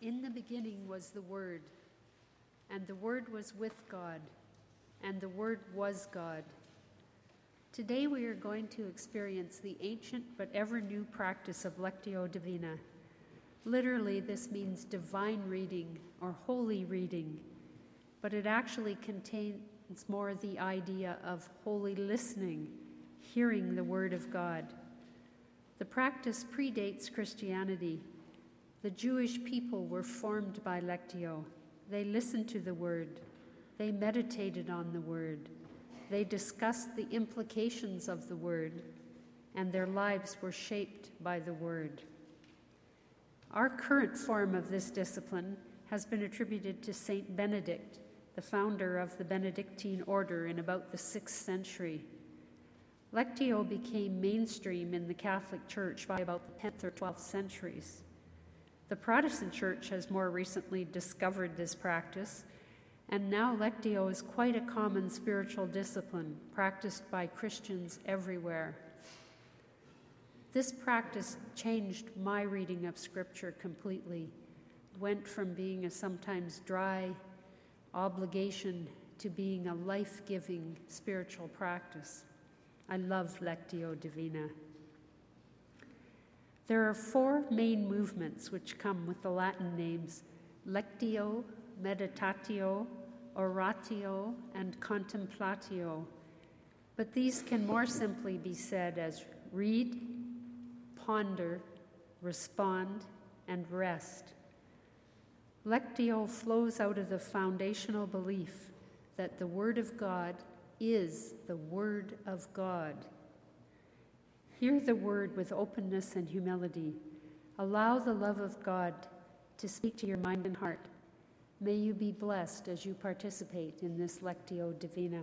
In the beginning was the Word, and the Word was with God, and the Word was God. Today we are going to experience the ancient but ever-new practice of Lectio Divina. Literally, this means divine reading or holy reading, but it actually contains more the idea of holy listening, hearing the Word of God. The practice predates Christianity. The Jewish people were formed by Lectio. They listened to the Word. They meditated on the Word. They discussed the implications of the Word, and their lives were shaped by the Word. Our current form of this discipline has been attributed to Saint Benedict, the founder of the Benedictine order in about the 6th century. Lectio became mainstream in the Catholic Church by about the 10th or 12th centuries. The Protestant Church has more recently discovered this practice, and now Lectio is quite a common spiritual discipline practiced by Christians everywhere. This practice changed my reading of Scripture completely. It went from being a sometimes dry obligation to being a life-giving spiritual practice. I love Lectio Divina. There are 4 main movements which come with the Latin names Lectio, Meditatio, Oratio, and Contemplatio, but these can more simply be said as read, ponder, respond, and rest. Lectio flows out of the foundational belief that the Word of God is the Word of God. Hear the Word with openness and humility. Allow the love of God to speak to your mind and heart. May you be blessed as you participate in this Lectio Divina.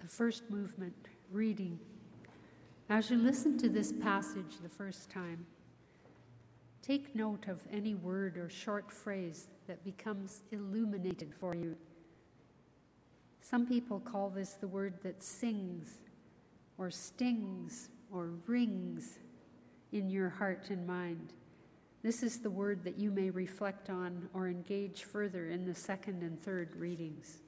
The first movement, reading. As you listen to this passage the first time, take note of any word or short phrase that becomes illuminated for you. Some people call this the word that sings, or stings, or rings in your heart and mind. This is the word that you may reflect on or engage further in the second and third readings.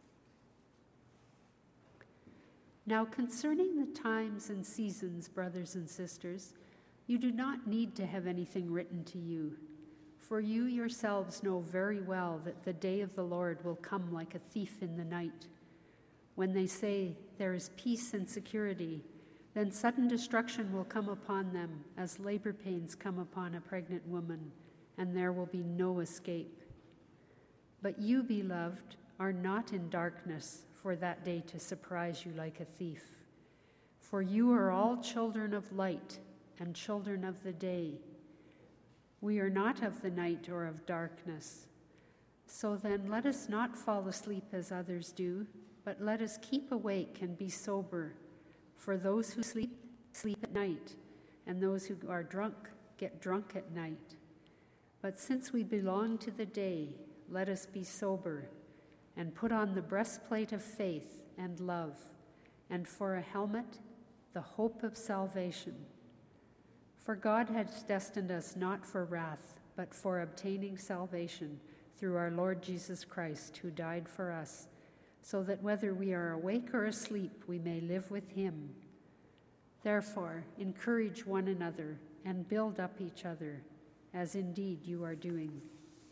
Now, concerning the times and seasons, brothers and sisters, you do not need to have anything written to you, for you yourselves know very well that the day of the Lord will come like a thief in the night. When they say there is peace and security, then sudden destruction will come upon them as labor pains come upon a pregnant woman, and there will be no escape. But you, beloved, are not in darkness for that day to surprise you like a thief. For you are all children of light and children of the day. We are not of the night or of darkness. So then let us not fall asleep as others do, but let us keep awake and be sober. For those who sleep, sleep at night, and those who are drunk, get drunk at night. But since we belong to the day, let us be sober, and put on the breastplate of faith and love, and for a helmet, the hope of salvation. For God has destined us not for wrath, but for obtaining salvation through our Lord Jesus Christ, who died for us, so that whether we are awake or asleep, we may live with him. Therefore, encourage one another and build up each other, as indeed you are doing.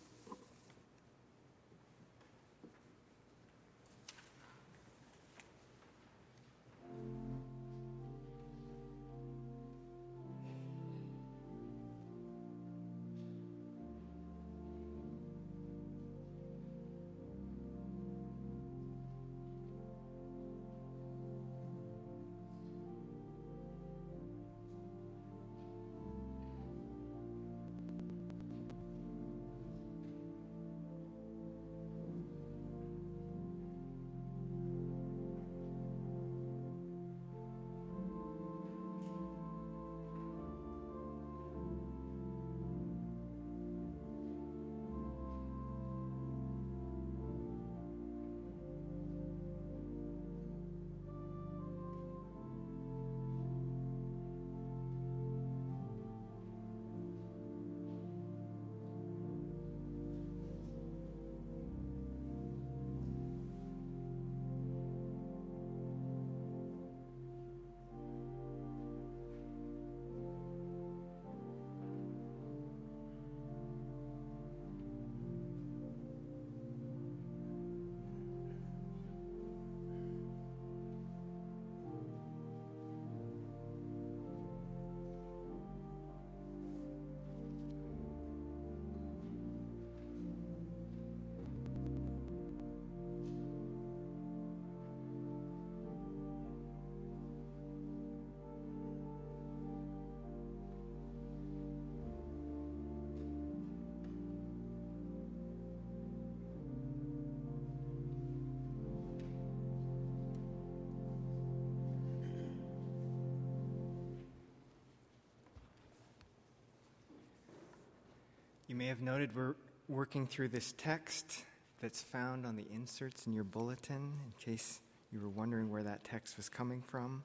You may have noted we're working through this text that's found on the inserts in your bulletin, in case you were wondering where that text was coming from.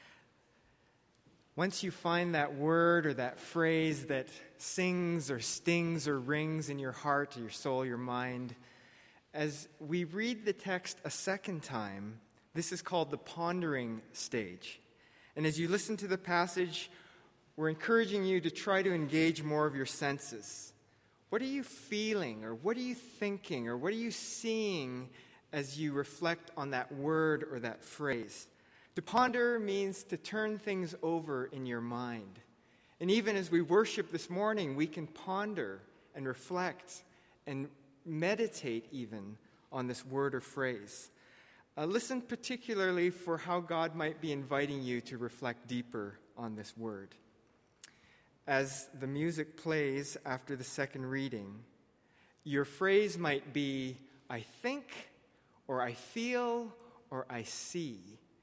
Once you find that word or that phrase that sings or stings or rings in your heart, or your soul, your mind, as we read the text a second time, this is called the pondering stage. And as you listen to the passage, we're encouraging you to try to engage more of your senses. What are you feeling, or what are you thinking, or what are you seeing as you reflect on that word or that phrase? To ponder means to turn things over in your mind. And even as we worship this morning, we can ponder and reflect and meditate even on this word or phrase. Listen particularly for how God might be inviting you to reflect deeper on this word. As the music plays after the second reading, your phrase might be, I think, or I feel, or I see.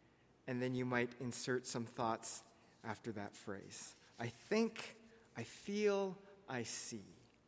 and then you might insert some thoughts after that phrase. I think, I feel, I see.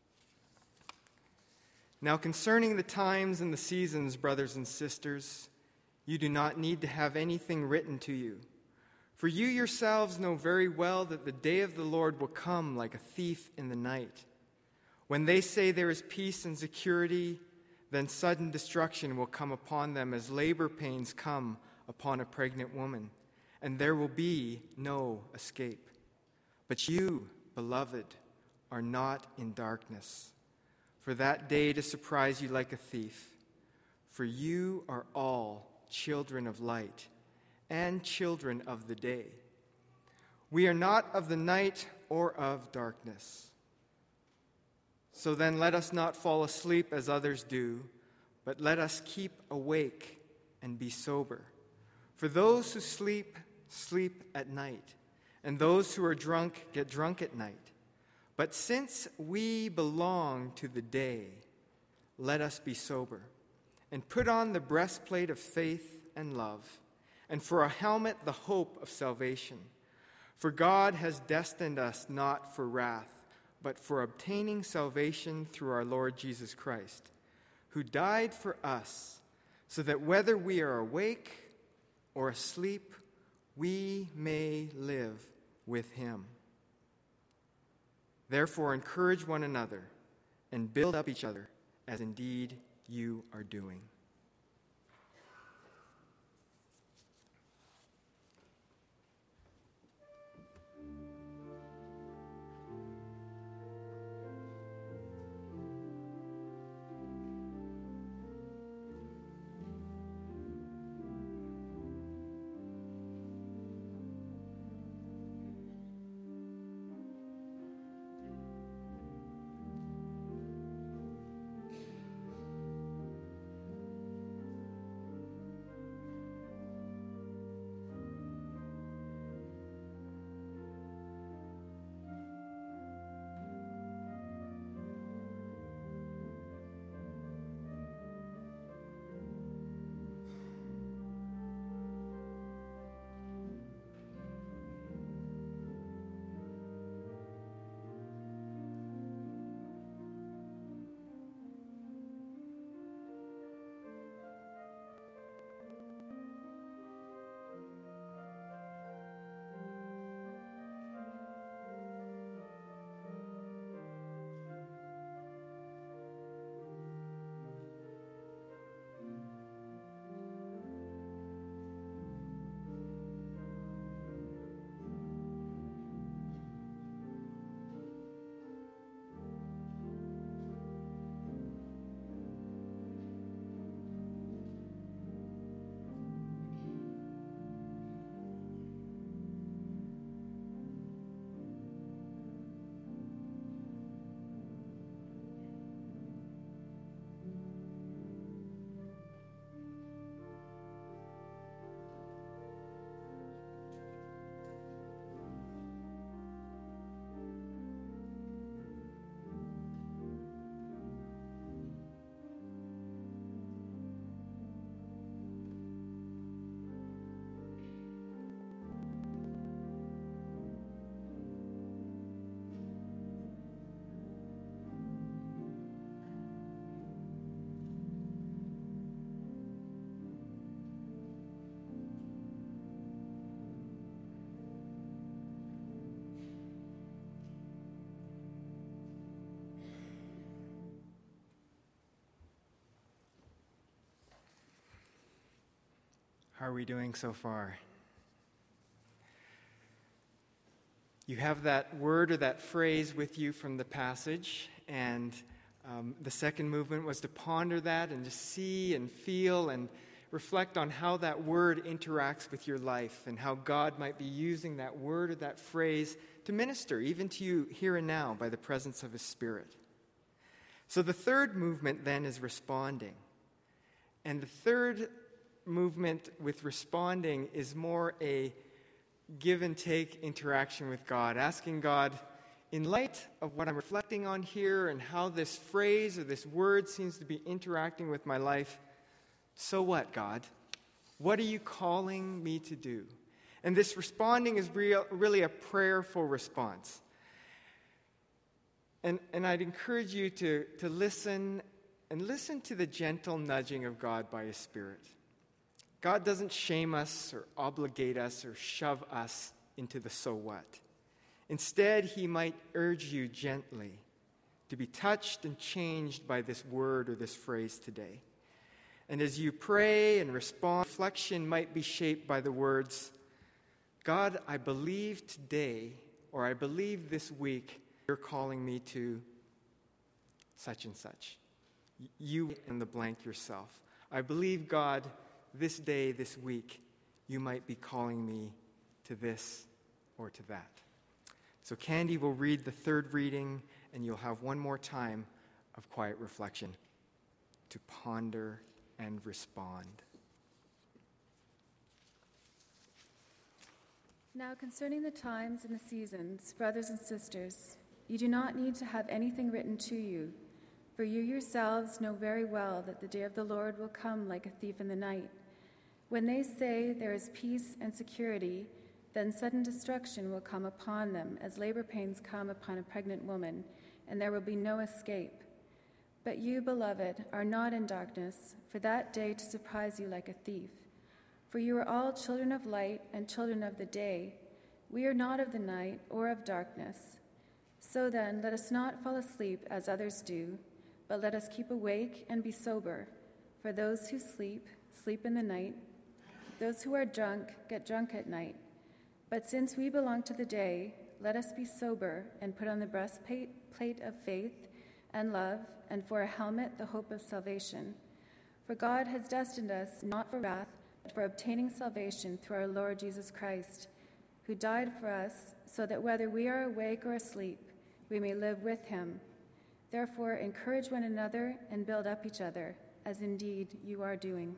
Now, concerning the times and the seasons, brothers and sisters, you do not need to have anything written to you. For you yourselves know very well that the day of the Lord will come like a thief in the night. When they say there is peace and security, then sudden destruction will come upon them as labor pains come upon a pregnant woman, and there will be no escape. But you, beloved, are not in darkness, for that day to surprise you like a thief. For you are all children of light and children of the day. We are not of the night or of darkness. So then let us not fall asleep as others do, but let us keep awake and be sober. For those who sleep, sleep at night, and those who are drunk get drunk at night. But since we belong to the day, let us be sober, and put on the breastplate of faith and love, and for a helmet the hope of salvation. For God has destined us not for wrath, but for obtaining salvation through our Lord Jesus Christ, who died for us, so that whether we are awake or asleep, we may live with him. Therefore, encourage one another and build up each other, as indeed you are doing. How are we doing so far? You have that word or that phrase with you from the passage, and the second movement was to ponder that and just see and feel and reflect on how that word interacts with your life and how God might be using that word or that phrase to minister even to you here and now by the presence of His Spirit. So the third movement then is responding. And the third movement with responding is more a give and take interaction with God, asking God, in light of what I'm reflecting on here and how this phrase or this word seems to be interacting with my life, so what, God? What are you calling me to do? And this responding is really a prayerful response. And I'd encourage you to listen and listen to the gentle nudging of God by His Spirit. God doesn't shame us or obligate us or shove us into the so what. Instead, He might urge you gently to be touched and changed by this word or this phrase today. And as you pray and respond, reflection might be shaped by the words, God, I believe today, or I believe this week, you're calling me to such and such. You in the blank yourself. I believe, God, this day, this week, you might be calling me to this or to that. So Candy will read the third reading, and you'll have one more time of quiet reflection to ponder and respond. Now concerning the times and the seasons, brothers and sisters, you do not need to have anything written to you, for you yourselves know very well that the day of the Lord will come like a thief in the night. When they say there is peace and security, then sudden destruction will come upon them, as labor pains come upon a pregnant woman, and there will be no escape. But you, beloved, are not in darkness, for that day to surprise you like a thief. For you are all children of light and children of the day. We are not of the night or of darkness. So then, let us not fall asleep as others do, but let us keep awake and be sober. For those who sleep, sleep in the night. Those who are drunk, get drunk at night. But since we belong to the day, let us be sober and put on the breastplate of faith and love, and for a helmet the hope of salvation. For God has destined us not for wrath, but for obtaining salvation through our Lord Jesus Christ, who died for us, so that whether we are awake or asleep, we may live with him. Therefore, encourage one another and build up each other, as indeed you are doing.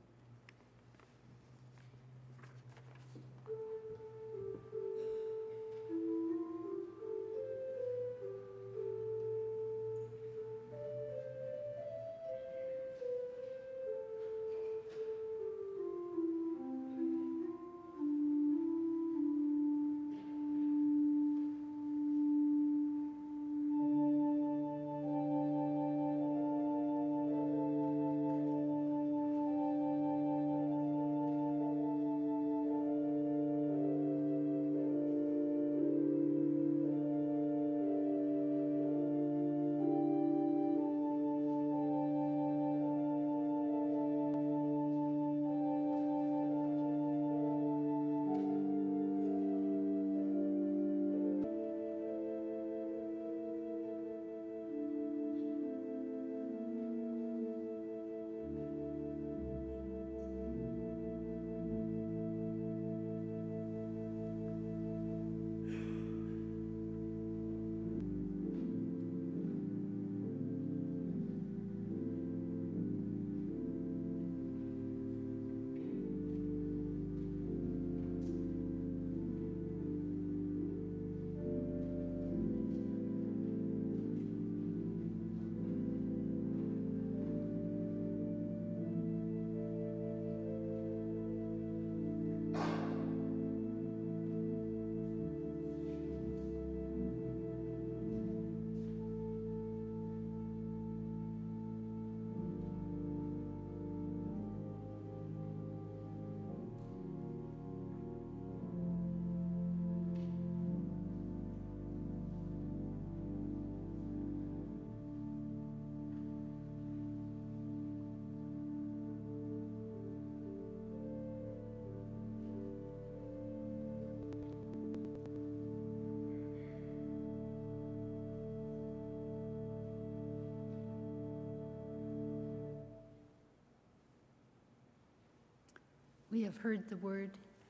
We have heard the word.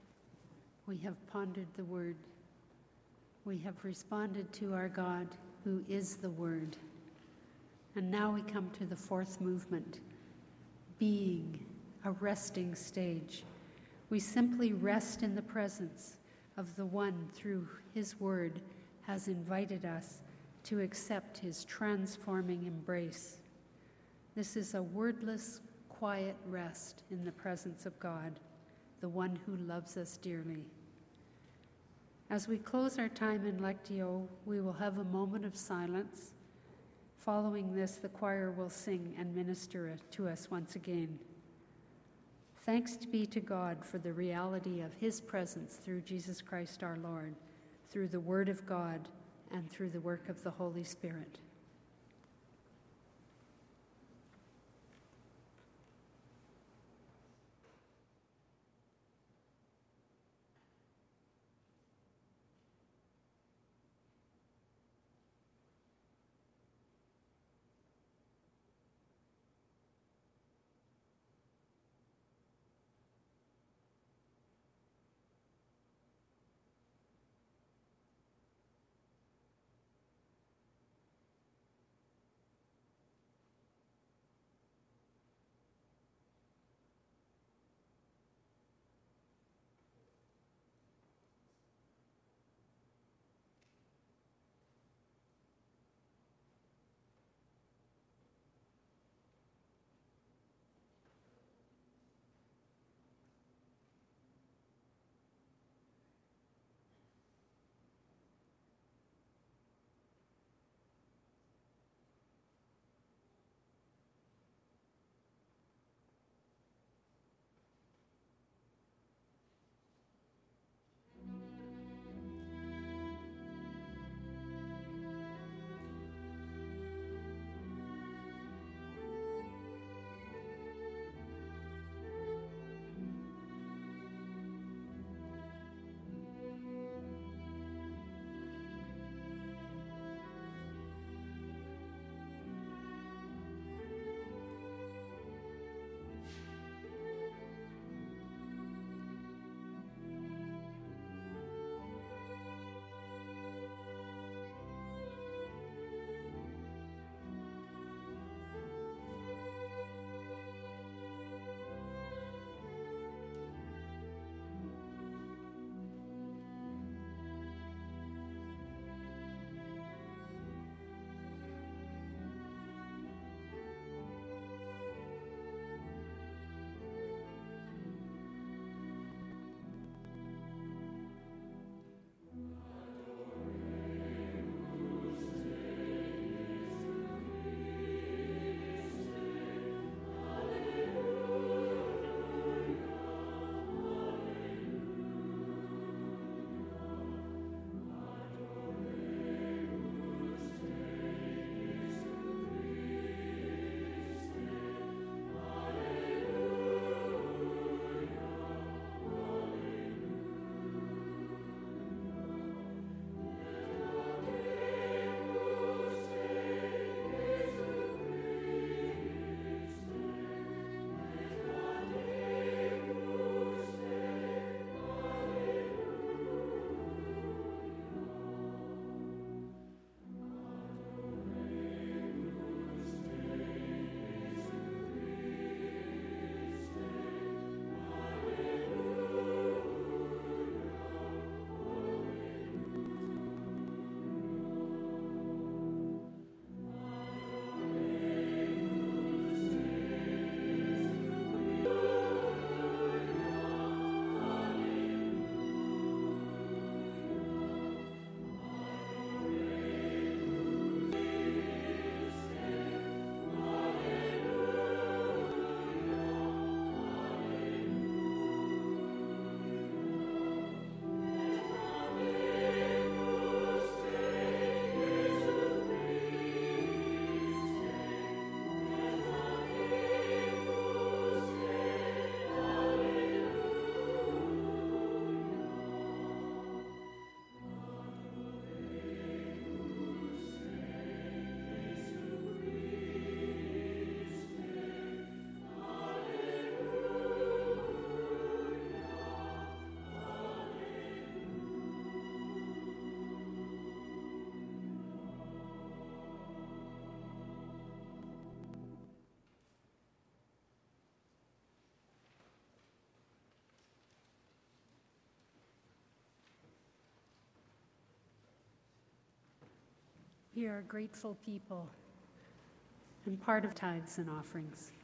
We have pondered the word. We have responded to our God, who is the word. And now we come to the fourth movement, being, a resting stage. We simply rest in the presence of the one through his word has invited us to accept his transforming embrace. This is a wordless, quiet rest in the presence of God, the one who loves us dearly. As we close our time in Lectio, we will have a moment of silence. Following this, the choir will sing and minister to us once again. Thanks be to God for the reality of his presence through Jesus Christ our Lord, through the Word of God, and through the work of the Holy Spirit. We are a grateful people and part of tithes and offerings.